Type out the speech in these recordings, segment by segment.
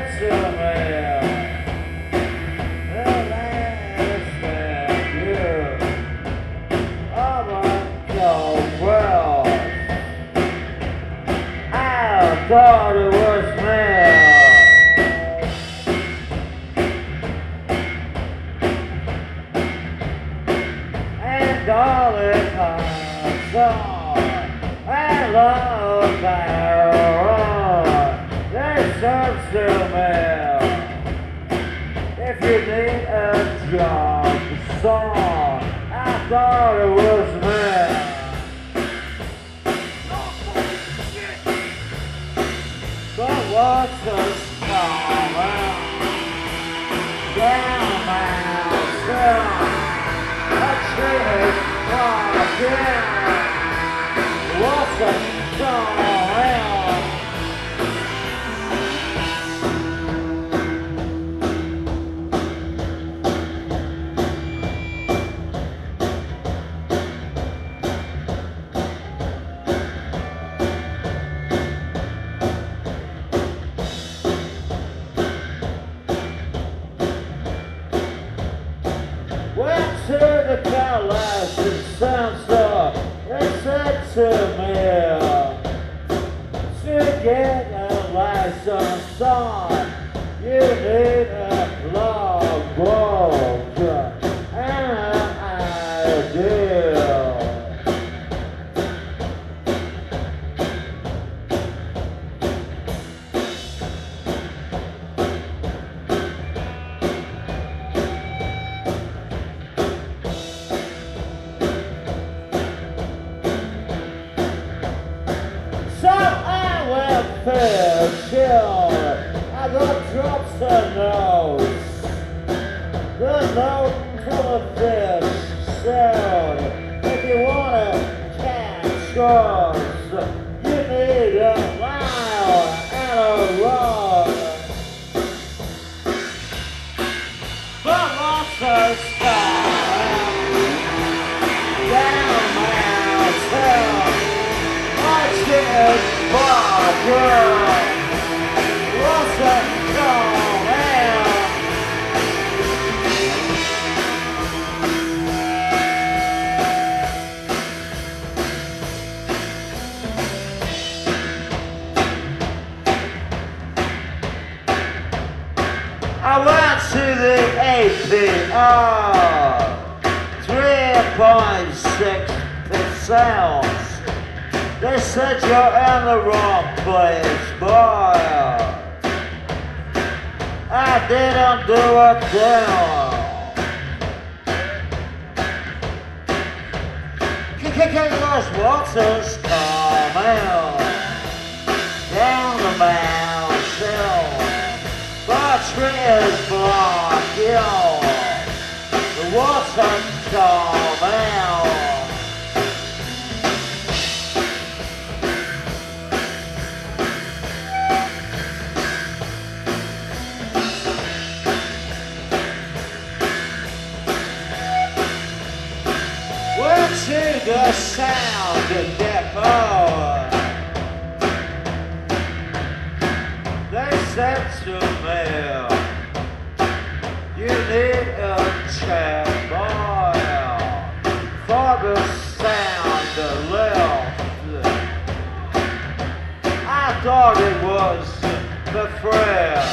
thought it was real. And all it comes on, and love barrel, there's some still mail. If you need a job song, I thought it was real. But what's the song down my son? A tree is walking. What's the song? Went to the Cadillacs and Soundstar. They said to me, to get a license on, you need a logbook and an ID. So I went fishing. I got drops and notes. The note full of fish said, if you want to catch us, you need a line and a rod. But monsters come down my mountain. What's that going on? I went to the APR, 3.6%. They said you're in the wrong place, boy. I didn't do a thing. Those waters coming down the mountain. The tree is blocking. The water's coming. To the sound depot, they said to me, you need a chair for the sound left. I thought it was the friend.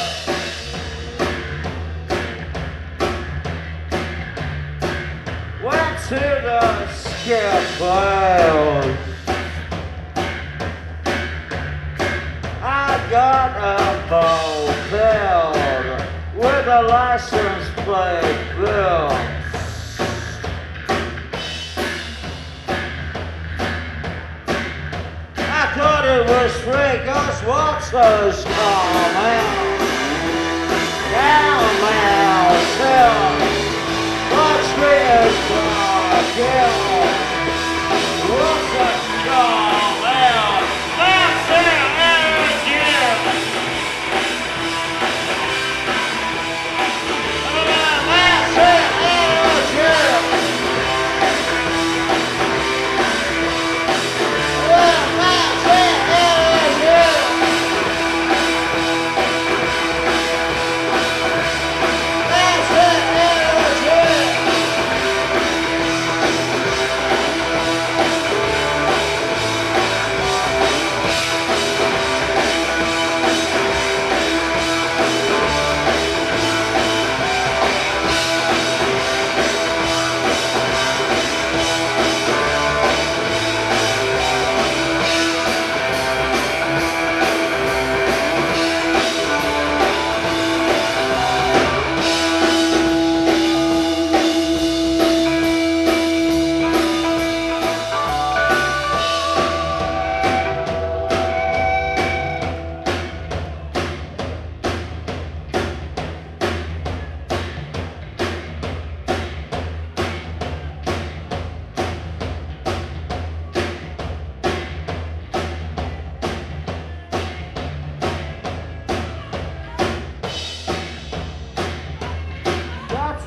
Went to the skip-files. I got a moped with a license plate bill. I thought it was free, 'cause water's coming down my mountain. The tree is blocking. What's that coming? That's it, again. That's it, again. That's it, again.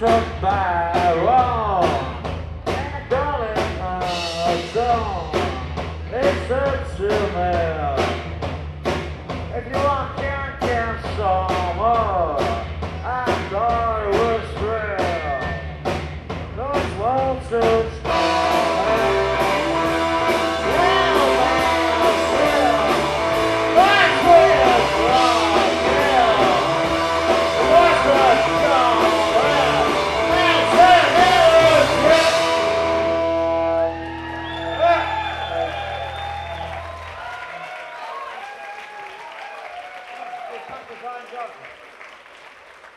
some